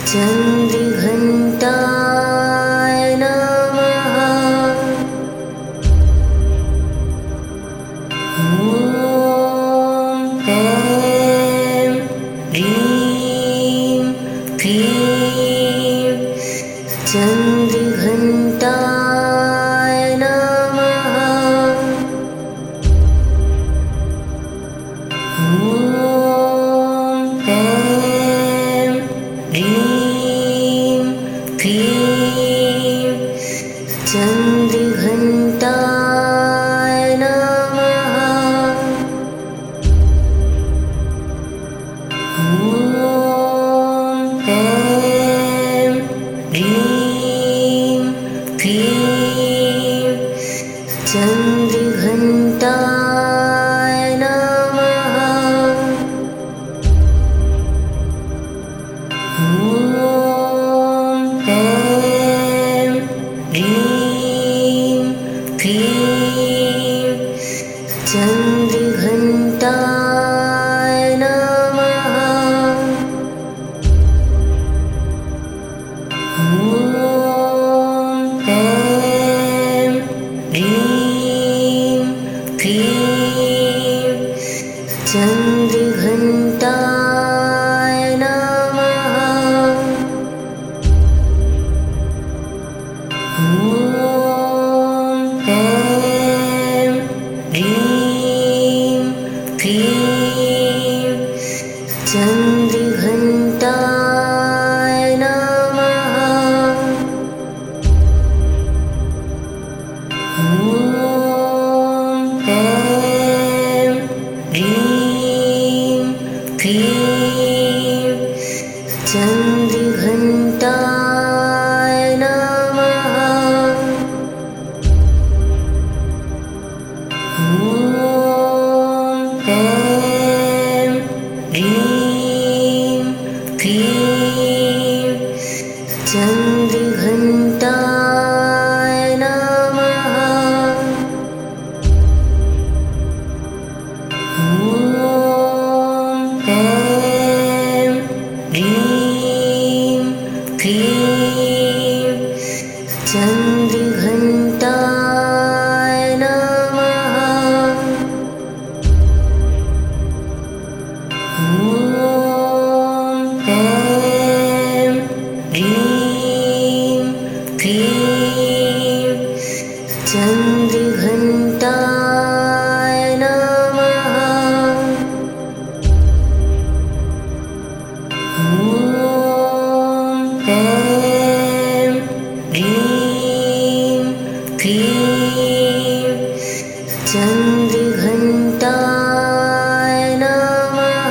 चन्द्रघण्टाय नमः। ॐ ऐं ह्रीं क्लीं चन्द्रघण्टाय नमः। ॐ ऐं ह्रीं क्लीं चन्द्रघण्टाय नमः। ॐ ऐं ह्रीं क्लीं चन्द्रघण्टाय नमः। ॐ ऐं ह्रीं क्लीं चन्द्रघण्टाय नमः। ॐ ऐं ह्रीं क्लीं चन्द्रघण्टाय नमः। ॐ ऐं ह्रीं क्लीं चन्द्रघण्टाय नमः। ॐ ऐं ह्रीं क्लीं चन्द्रघण्टाय नमः। ॐ ऐं ह्रीं क्लीं चन्द्रघण्टाय नमः। ॐ ऐं ह्रीं क्लीं चन्द्रघण्टाय नमः। ॐ ऐं ह्रीं क्लीं चन्द्रघण्टाय नमः। ॐ ऐं ह्रीं क्लीं चन्द्रघण्टाय नमः।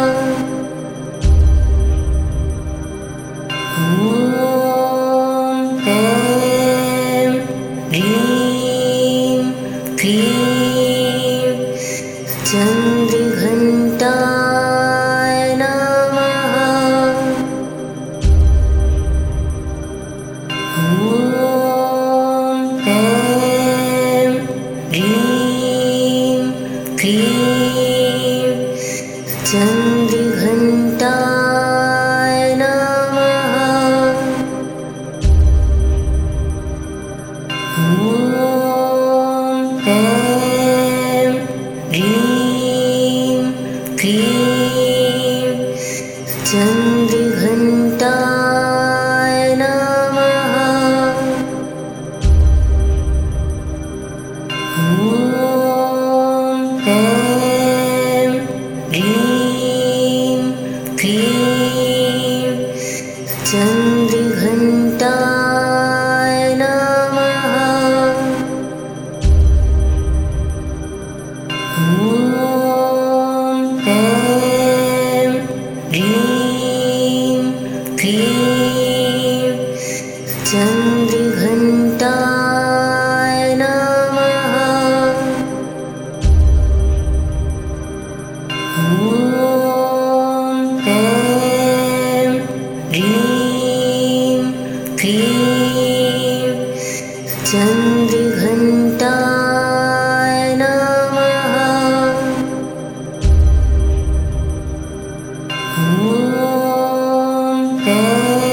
ॐ ऐं ह्रीं क्लीं चन्द्रघण्टाय नमः। ॐ ऐं ह्रीं क्लीं चन्द्रघण्टाय नमः। ॐ ऐं ह्रीं क्लीं चन्द्रघण्टाय नमः। ॐ ऐं ह्रीं क्लीं चन्द्रघण्टाय नमः। ॐ ऐं ह्रीं क्लीं चन्द्रघण्टाय नमः। ॐ ऐं ह्रीं क्लीं चन्द्रघण्टाय नमः। ॐ ऐं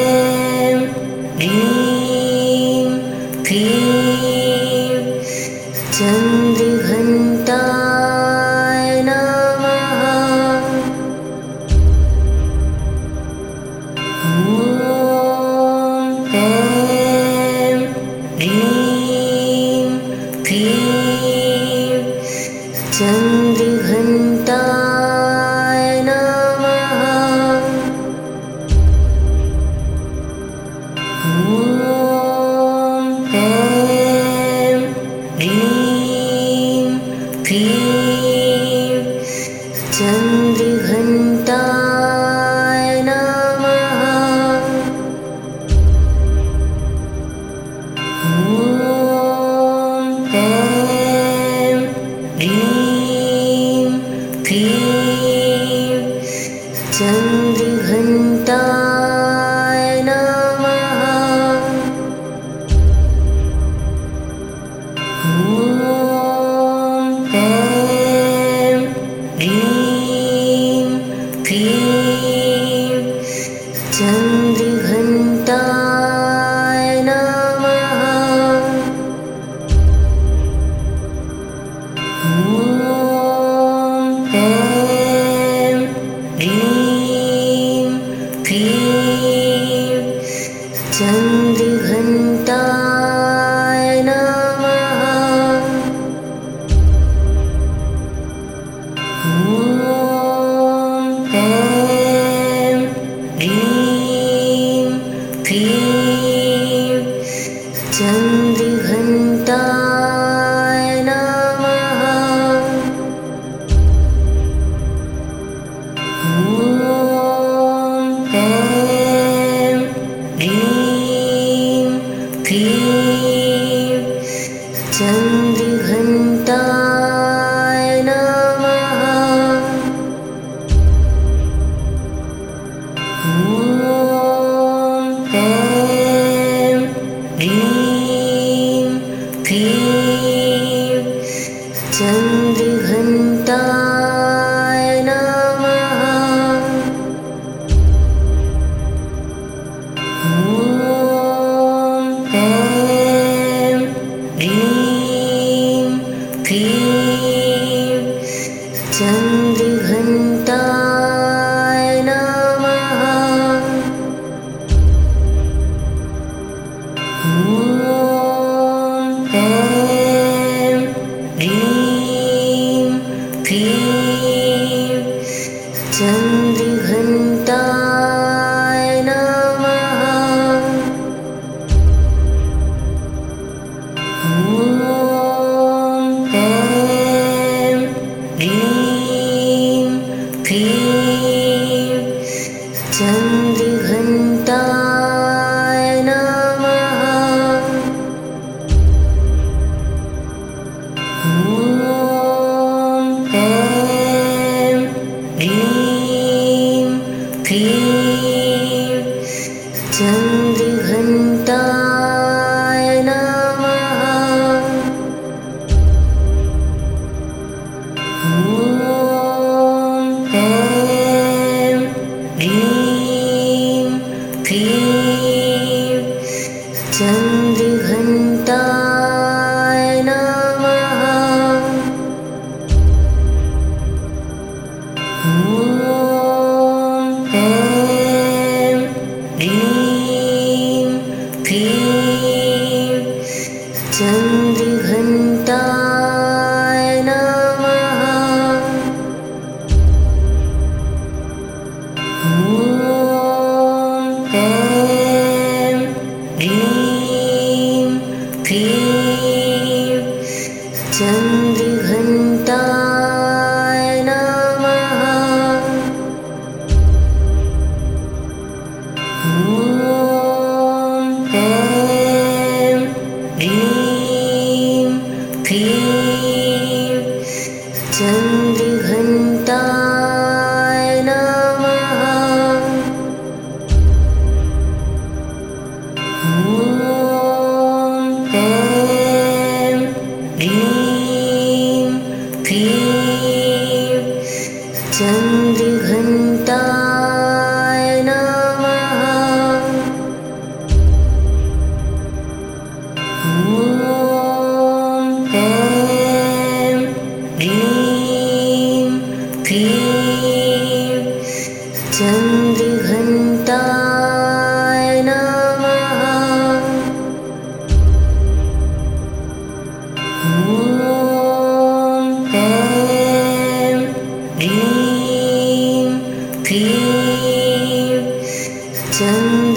ॐ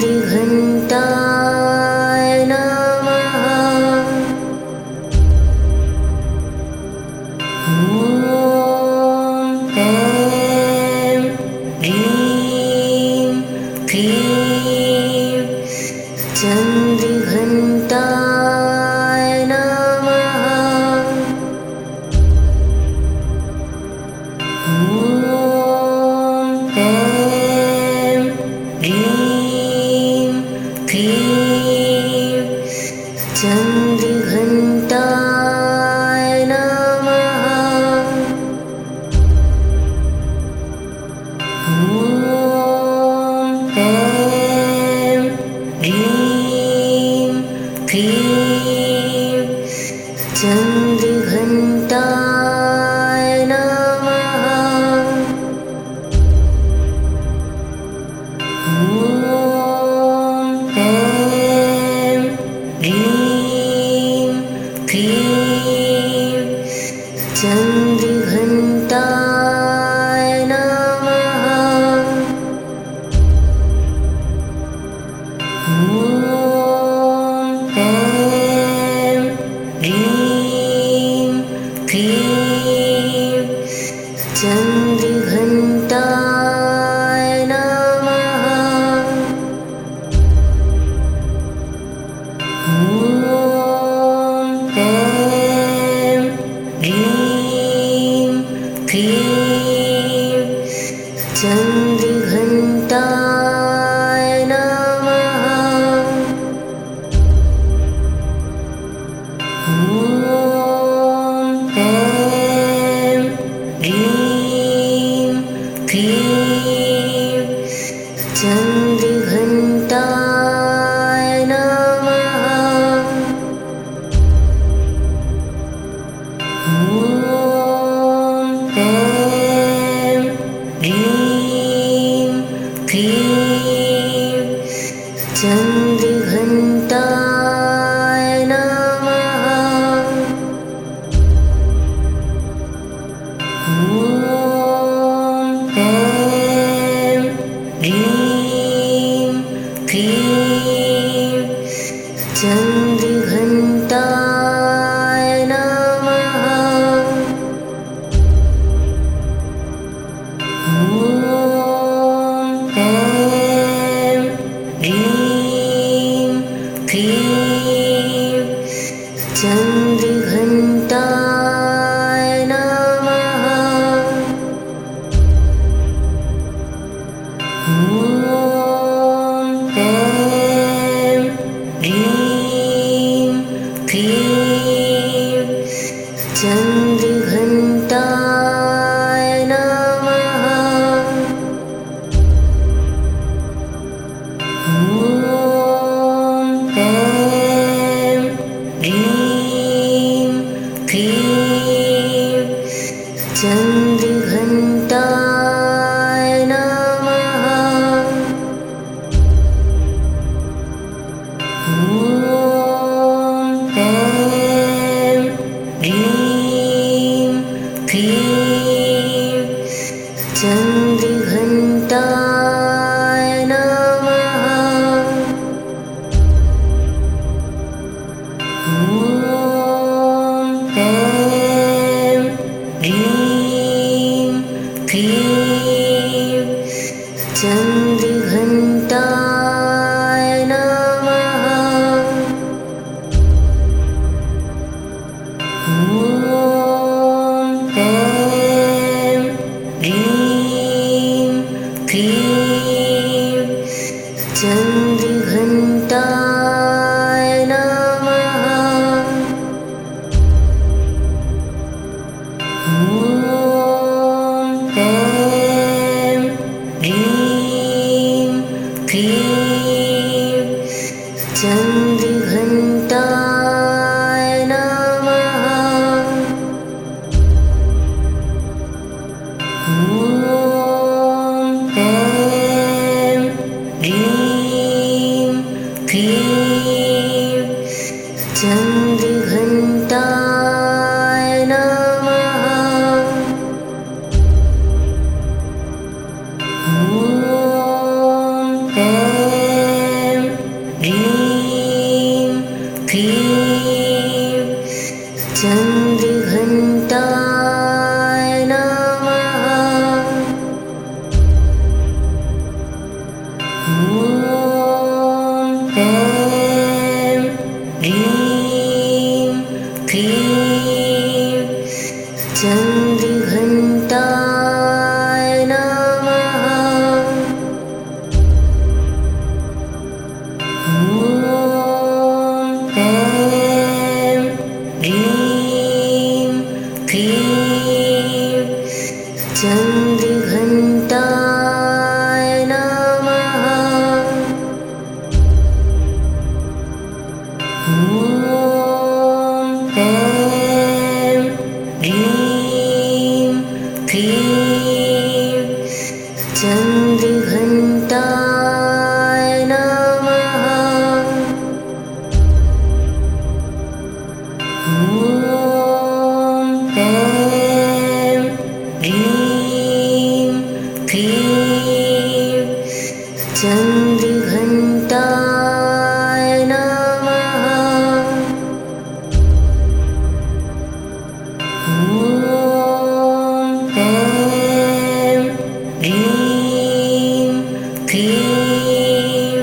चन्द्रघण्टाय नमः। ॐ ऐं ह्रीं क्लीं चन्द्रघण्टाय नमः। ॐ ऐं ह्रीं क्लीं चन्द्रघण्टाय नमः। ॐ ऐं ह्रीं क्लीं चन्द्रघण्टाय नमः। ॐ ऐं ह्रीं क्लीं चन्द्रघण्टाय नमः। ॐ ऐं ह्रीं क्लीं चन्द्रघण्टाय नमः। ॐ ऐं ह्रीं क्लीं चन्द्रघण्टाय नमः। ॐ ऐं ह्रीं क्लीं चन्द्रघण्टाय नमः। ॐ ऐं ह्रीं क्लीं चन्द्रघण्टाय नमः। ॐ ऐं ह्रीं क्लीं चन्द्रघण्टाय नमः। ॐ ऐं ह्रीं क्लीं चन्द्रघण्टाय नमः। ॐ ऐं ह्रीं क्लीं चन्द्रघण्टाय नमः। ॐ ऐं ह्रीं क्लीं चन्द्रघण्टाय नमः। ॐ ऐं ह्रीं क्लीं चन्द्रघण्टाय नमः। ॐ ऐं ह्रीं क्लीं चन्द्रघण्टाय नमः। ॐ ऐं ह्रीं क्लीं चन्द्रघण्टाय नमः। ॐ ऐं ह्रीं क्लीं चन्द्रघण्टाय नमः। ॐ ऐं ह्रीं क्लीं चन्द्रघण्टाय नमः। ॐ ऐं ऐं ह्रीं क्लीं चन्द्रघण्टाय नमः। ॐ ऐं ह्रीं क्लीं चन्द्रघण्टाय नमः। ॐ ऐं ह्रीं क्लीं चन्द्रघण्टाय नमः। ॐ ऐं ह्रीं क्लीं चन्द्रघण्टाय नमः। ॐ ऐं ह्रीं क्लीं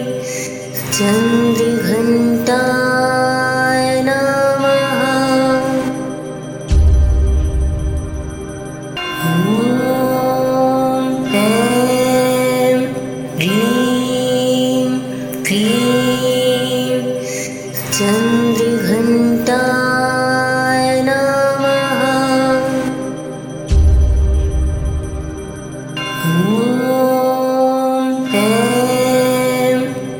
चन्द्रघण्टाय नमः। ॐ ऐं ह्रीं क्लीं चन्द्रघण्टाय नमः। ॐ ऐं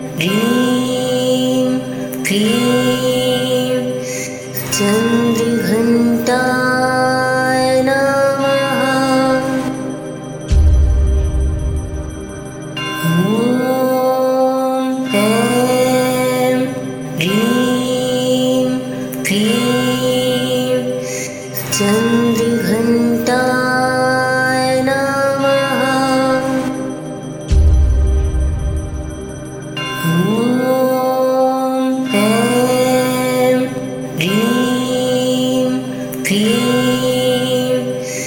ह्रीं क्लीं चन्द्रघण्टाय नमः। ॐ ऐं ह्रीं क्लीं चन्द्रघण्टाय नमः। ॐ ऐं ह्रीं क्लीं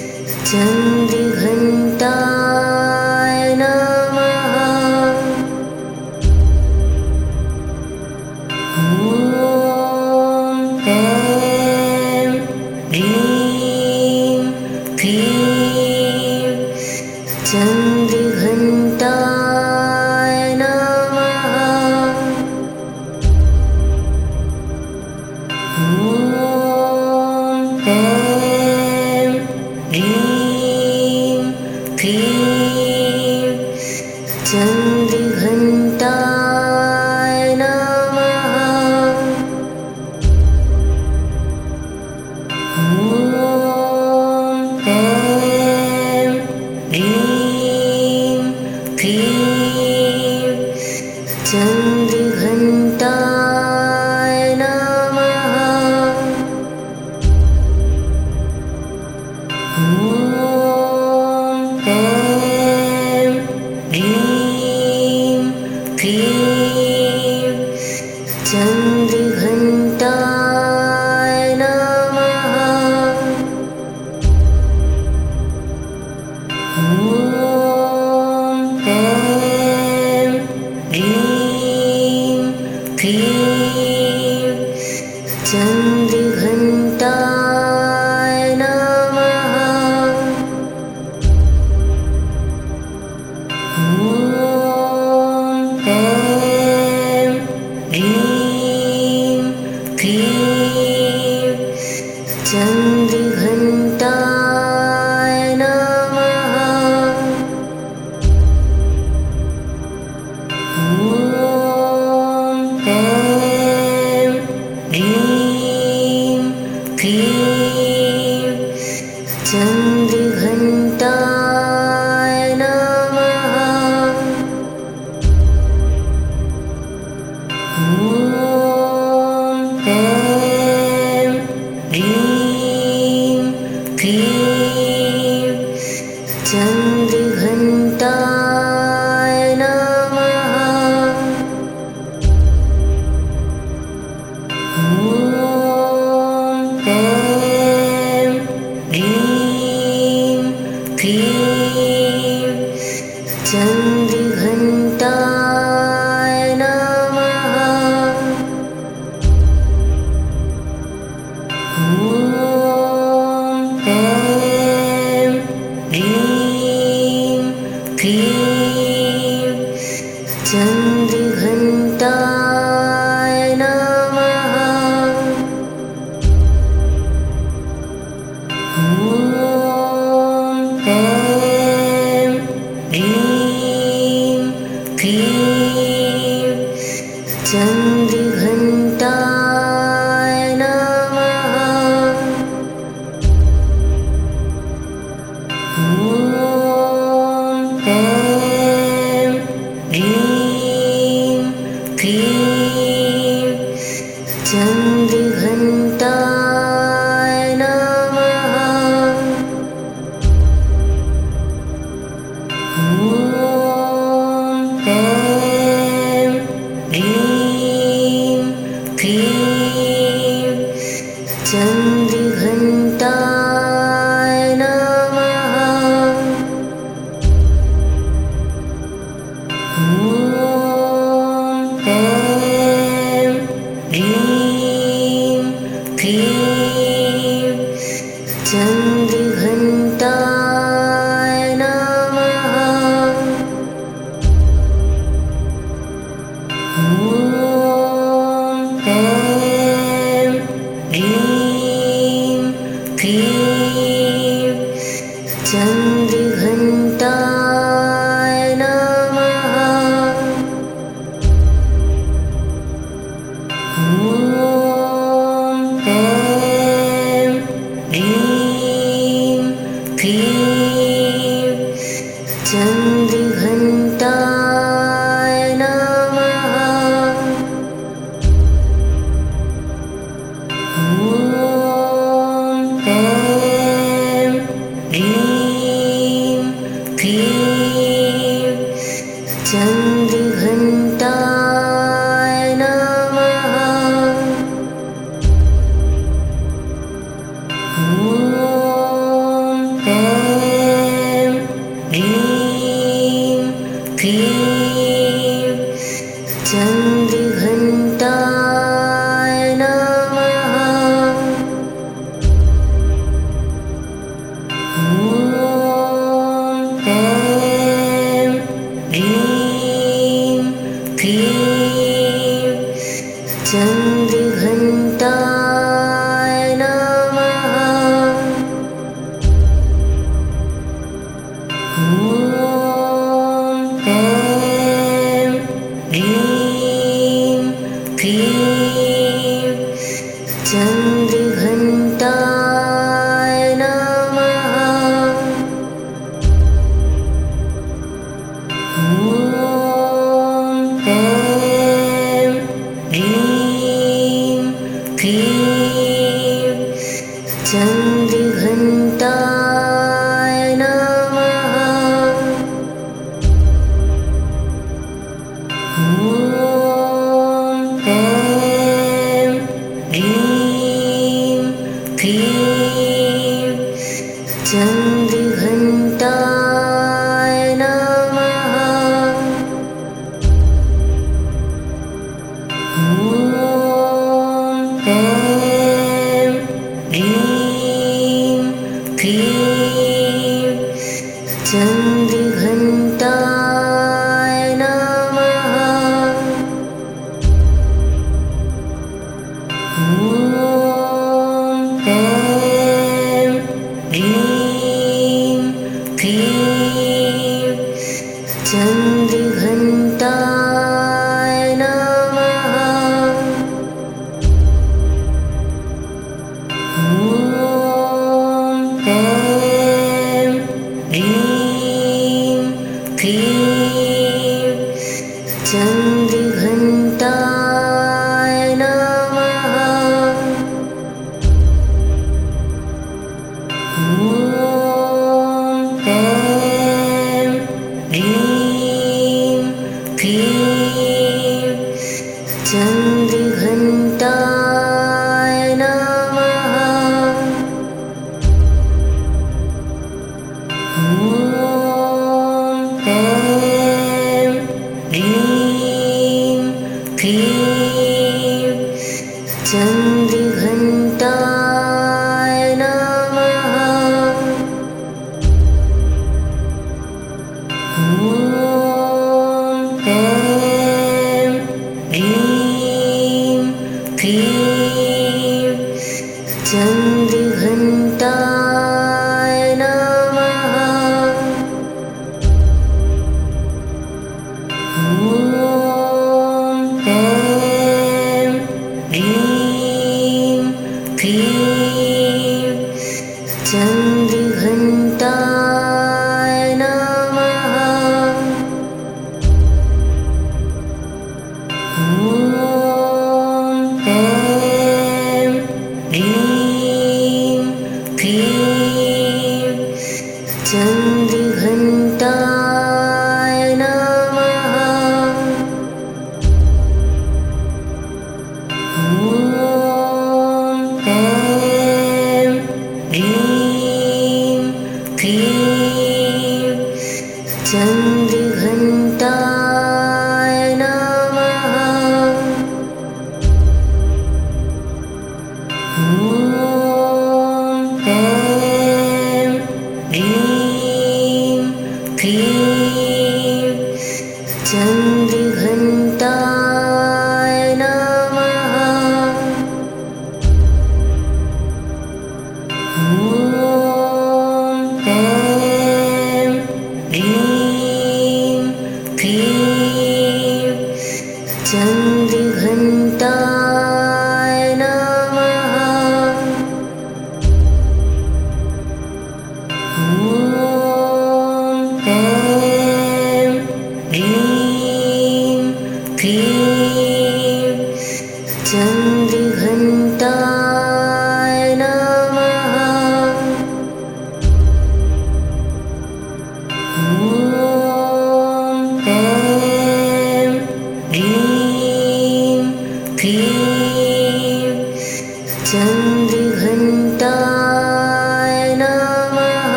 चन्द्रघण्टाय नमः। ॐ ऐं ह्रीं क्लीं चन्द्रघण्टाय नमः। ॐ ऐं ह्रीं क्लीं चन्द्रघण्टाय नमः। ॐ ऐं ह्रीं क्लीं चन्द्रघण्टाय नमः। ॐ ऐं ह्रीं क्लीं चन्द्रघण्टाय नमः। ॐ ऐं ह्रीं क्लीं चन्द्रघण्टाय नमः। ॐ ऐं ह्रीं क्लीं चन्द्रघण्टाय नमः। ॐ ऐं ह्रीं क्लीं चन्द्रघण्टाय नमः। ॐ ऐं ह्रीं क्लीं चन्द्रघण्टाय नमः। ॐ ऐं ह्रीं क्लीं चन्द्रघण्टाय नमः। चन्द्रघण्टाय नमः। ॐ ऐं ह्रीं क्लीं चन्द्रघण्टाय नमः। ॐ ऐं ह्रीं क्लीं चन्द्रघण्टाय नमः। ॐ ऐं ह्रीं क्लीं चन्द्रघण्टाय नमः। ॐ ऐं ह्रीं क्लीं चन्द्रघण्टाय नमः। ॐ ऐं ह्रीं क्लीं चन्द्रघण्टाय नमः। ॐ ऐं ह्रीं क्लीं चन्द्रघण्टाय नमः। ॐ ऐं ह्रीं क्लीं चन्द्रघण्टाय नमः। ॐ ऐं ह्रीं क्लीं चन्द्रघण्टाय नमः। ॐ ऐं ह्रीं क्लीं चन्द्रघण्टाय नमः। ॐ ऐं ह्रीं क्लीं चन्द्रघण्टाय नमः। ॐ ऐं ह्रीं क्लीं चन्द्रघण्टाय नमः। ॐ ऐं ह्रीं क्लीं चन्द्रघण्टाय नमः। ॐ ऐं ह्रीं क्लीं चन्द्रघण्टाय नमः। ॐ ऐं ह्रीं क्लीं चन्द्रघण्टाय नमः। ॐ ऐं ह्रीं क्लीं चन्द्रघण्टाय नमः। ॐ ऐं ह्रीं क्लीं चन्द्रघण्टाय नमः। ॐ ऐं ह्रीं क्लीं चन्द्रघण्टाय नमः। ॐ ऐं चन्द्रघण्टाय नमः। ॐ ऐं ह्रीं क्लीं चन्द्रघण्टाय नमः। ॐ ऐं ह्रीं क्लीं चन्द्रघण्टाय नमः।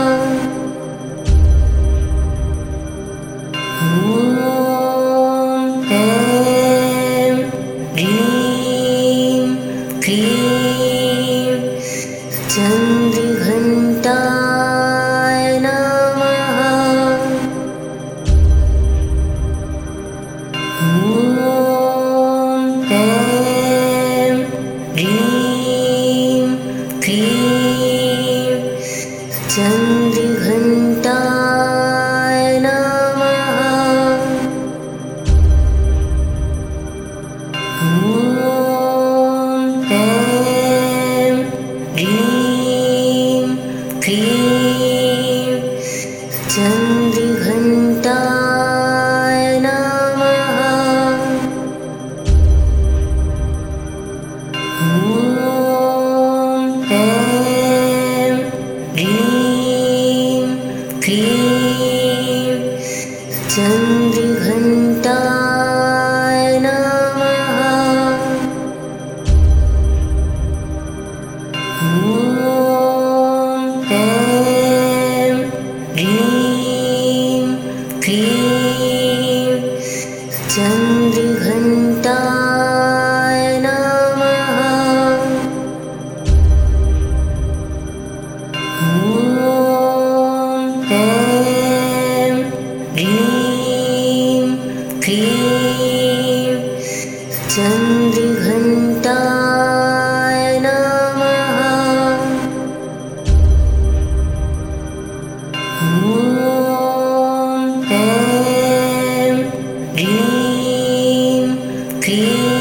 ॐ ऐं ह्रीं क्लीं चन्द्रघण्टाय नमः। ॐ ऐं ह्रीं क्लीं चन्द्रघण्टाय नमः। ॐ ऐं ह्रीं क्लीं चन्द्रघण्टाय नमः। ॐ ऐं ह्रीं क्लीं चन्द्रघण्टाय नमः। ॐ ऐं ह्रीं क्लीं चन्द्रघण्टाय नमः। ॐ ऐं ह्रीं क्लीं चन्द्रघण्टाय नमः। ॐ ऐं ह्रीं क्लीं